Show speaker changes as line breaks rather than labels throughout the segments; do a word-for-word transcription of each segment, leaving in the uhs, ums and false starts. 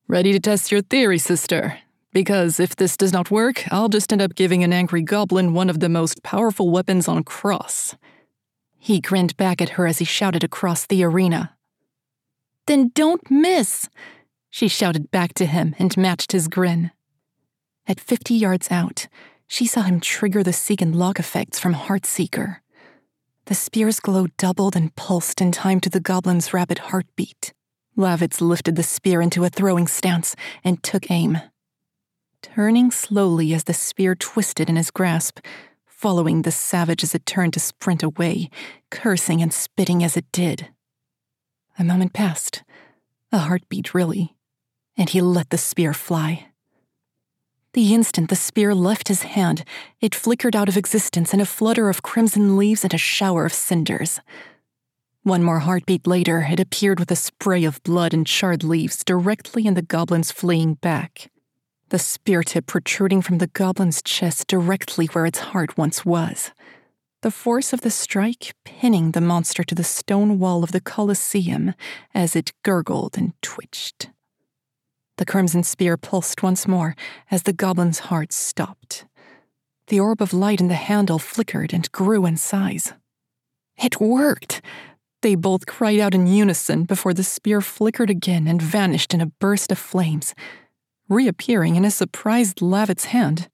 Ready to test your theory, sister? Because if this does not work, I'll just end up giving an angry goblin one of the most powerful weapons on Cross. He grinned back at her as he shouted across the arena. Then don't miss, she shouted back to him and matched his grin. At fifty yards out, she saw him trigger the seek and lock effects from Heartseeker. The spear's glow doubled and pulsed in time to the goblin's rapid heartbeat. Lavitz lifted the spear into a throwing stance and took aim. Turning slowly as the spear twisted in his grasp, following the savage as it turned to sprint away, cursing and spitting as it did. A moment passed, a heartbeat really, and he let the spear fly. The instant the spear left his hand, it flickered out of existence in a flutter of crimson leaves and a shower of cinders. One more heartbeat later, it appeared with a spray of blood and charred leaves directly in the goblin's fleeing back, the spear tip protruding from the goblin's chest directly where its heart once was, the force of the strike pinning the monster to the stone wall of the Colosseum as it gurgled and twitched. The crimson spear pulsed once more as the goblin's heart stopped. The orb of light in the handle flickered and grew in size. It worked! They both cried out in unison before the spear flickered again and vanished in a burst of flames, reappearing in a surprised Lavitz's hand.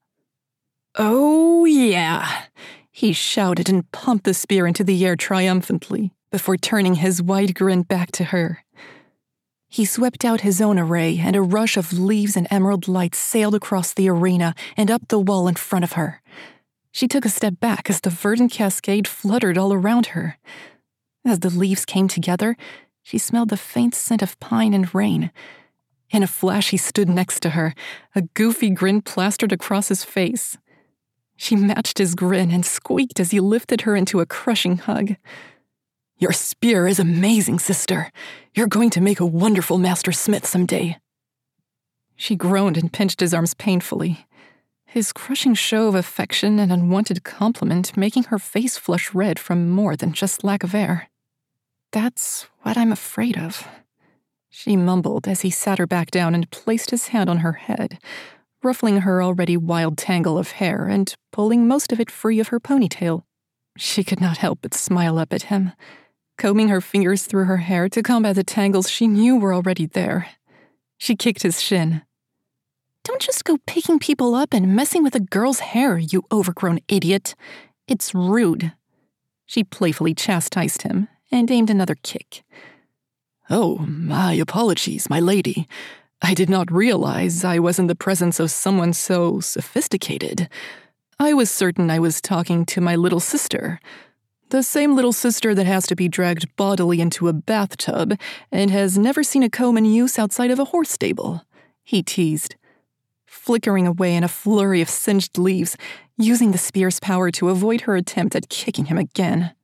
Oh, yeah! He shouted and pumped the spear into the air triumphantly before turning his wide grin back to her. He swept out his own array, and a rush of leaves and emerald light sailed across the arena and up the wall in front of her. She took a step back as the verdant cascade fluttered all around her. As the leaves came together, she smelled the faint scent of pine and rain. In a flash, he stood next to her, a goofy grin plastered across his face. She matched his grin and squeaked as he lifted her into a crushing hug. Your spear is amazing, sister. You're going to make a wonderful master smith someday. She groaned and pinched his arms painfully, his crushing show of affection and unwanted compliment making her face flush red from more than just lack of air. That's what I'm afraid of, she mumbled as he sat her back down and placed his hand on her head, ruffling her already wild tangle of hair and pulling most of it free of her ponytail. She could not help but smile up at him, combing her fingers through her hair to combat the tangles she knew were already there. She kicked his shin. Don't just go picking people up and messing with a girl's hair, you overgrown idiot. It's rude. She playfully chastised him and aimed another kick. Oh, my apologies, my lady. I did not realize I was in the presence of someone so sophisticated. I was certain I was talking to my little sister. The same little sister that has to be dragged bodily into a bathtub and has never seen a comb in use outside of a horse stable, he teased, flickering away in a flurry of singed leaves, using the spear's power to avoid her attempt at kicking him again.